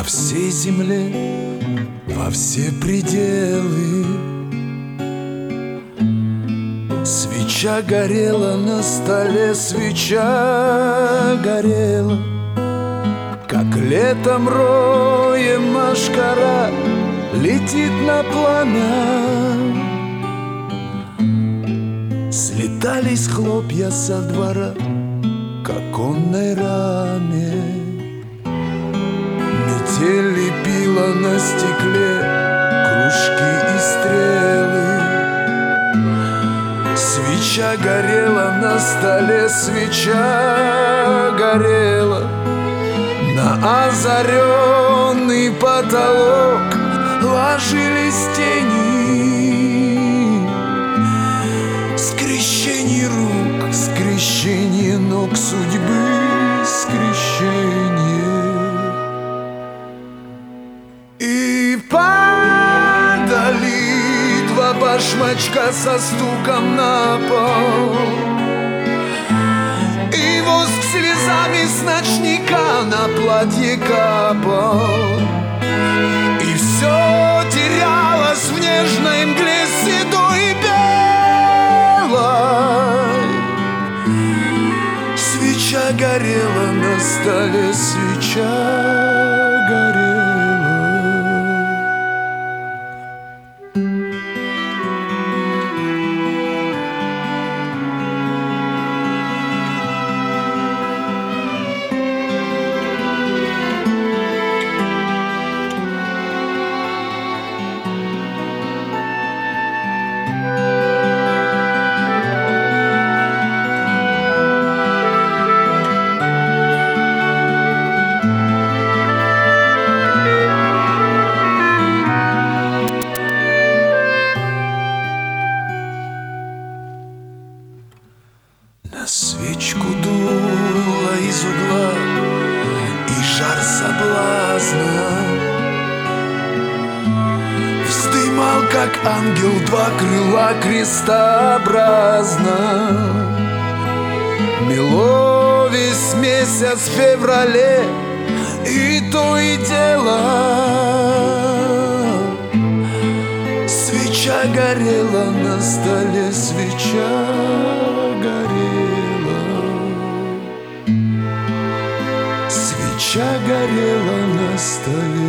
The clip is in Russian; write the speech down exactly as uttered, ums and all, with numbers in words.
по всей земле, во все пределы. Свеча горела на столе, свеча горела, как летом роем мошкара летит на пламя. Слетались хлопья со двора к оконной раме. Метель лепила на стекле кружки и стрелы. Свеча горела на столе, свеча горела, на озаренный потолок ложились тени. Скрещение рук, скрещение ног судьбы, скрещение. И падали два башмачка со стуком на пол, и воск слезами с ночника на платье капал. И все терялось в нежной мгле седой и белой. Свеча горела на столе, свеча горела. На свечку дуло из угла, и жар соблазна вздымал, как ангел, два крыла крестообразно. Мело весь месяц в феврале, и то и дело свеча горела на столе, свеча горела. Свеча горела на столе.